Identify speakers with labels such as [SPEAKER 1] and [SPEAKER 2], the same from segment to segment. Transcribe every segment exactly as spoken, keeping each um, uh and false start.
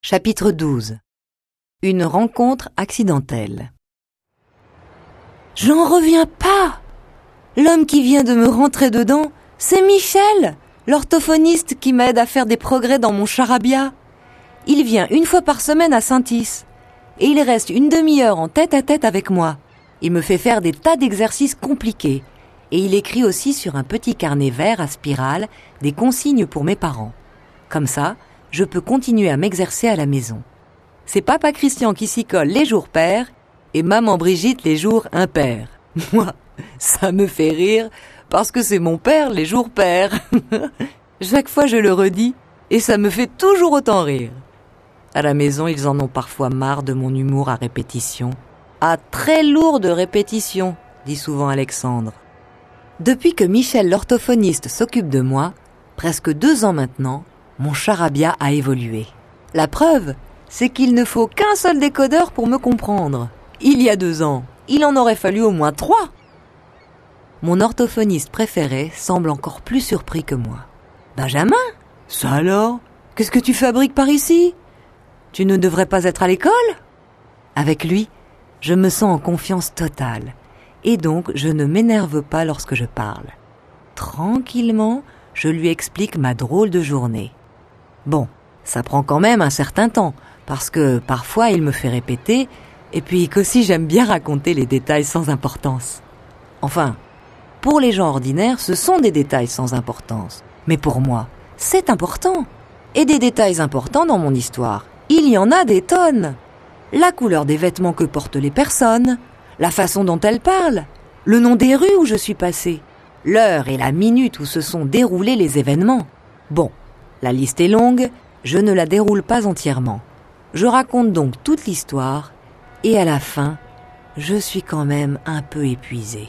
[SPEAKER 1] Chapitre douze. Une rencontre accidentelle. J'en reviens pas! L'homme qui vient de me rentrer dedans, c'est Michel, l'orthophoniste qui m'aide à faire des progrès dans mon charabia. Il vient une fois par semaine à Saint-Is, et il reste une demi-heure en tête-à-tête avec moi. Il me fait faire des tas d'exercices compliqués, et il écrit aussi sur un petit carnet vert à spirale des consignes pour mes parents. Comme ça, je peux continuer à m'exercer à la maison. C'est papa Christian qui s'y colle les jours pairs et maman Brigitte les jours impairs. Moi, ça me fait rire parce que c'est mon père les jours pairs. Chaque fois je le redis et ça me fait toujours autant rire. À la maison, ils en ont parfois marre de mon humour à répétition. À très lourde répétition, dit souvent Alexandre. Depuis que Michel l'orthophoniste s'occupe de moi, presque deux ans maintenant, mon charabia a évolué. La preuve, c'est qu'il ne faut qu'un seul décodeur pour me comprendre. Il y a deux ans, il en aurait fallu au moins trois. Mon orthophoniste préféré semble encore plus surpris que moi. « Benjamin, ça alors? Qu'est-ce que tu fabriques par ici? Tu ne devrais pas être à l'école ?» Avec lui, je me sens en confiance totale, et donc je ne m'énerve pas lorsque je parle. Tranquillement, je lui explique ma drôle de journée. Bon, ça prend quand même un certain temps, parce que parfois il me fait répéter, et puis qu'aussi j'aime bien raconter les détails sans importance. Enfin, pour les gens ordinaires, ce sont des détails sans importance. Mais pour moi, c'est important. Et des détails importants dans mon histoire, il y en a des tonnes. La couleur des vêtements que portent les personnes, la façon dont elles parlent, le nom des rues où je suis passée, l'heure et la minute où se sont déroulés les événements. Bon, la liste est longue, je ne la déroule pas entièrement. Je raconte donc toute l'histoire, et à la fin, je suis quand même un peu épuisée.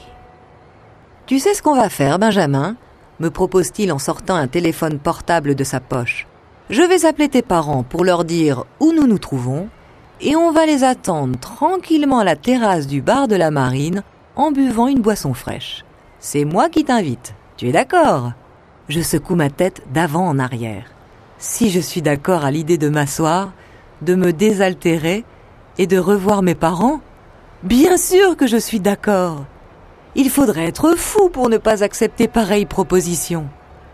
[SPEAKER 1] « Tu sais ce qu'on va faire, Benjamin ?» me propose-t-il en sortant un téléphone portable de sa poche. « Je vais appeler tes parents pour leur dire où nous nous trouvons, et on va les attendre tranquillement à la terrasse du bar de la Marine en buvant une boisson fraîche. C'est moi qui t'invite, tu es d'accord ?» Je secoue ma tête d'avant en arrière. Si je suis d'accord à l'idée de m'asseoir, de me désaltérer et de revoir mes parents, bien sûr que je suis d'accord. Il faudrait être fou pour ne pas accepter pareille proposition.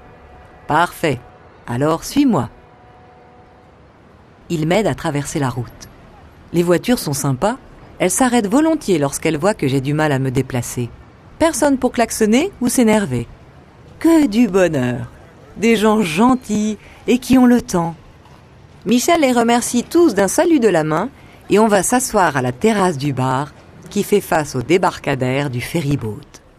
[SPEAKER 1] Parfait. Alors suis-moi. Il m'aide à traverser la route. Les voitures sont sympas. Elles s'arrêtent volontiers lorsqu'elles voient que j'ai du mal à me déplacer. Personne pour klaxonner ou s'énerver. Que du bonheur. Des gens gentils et qui ont le temps. Michel les remercie tous d'un salut de la main et on va s'asseoir à la terrasse du bar qui fait face au débarcadère du ferry-boat.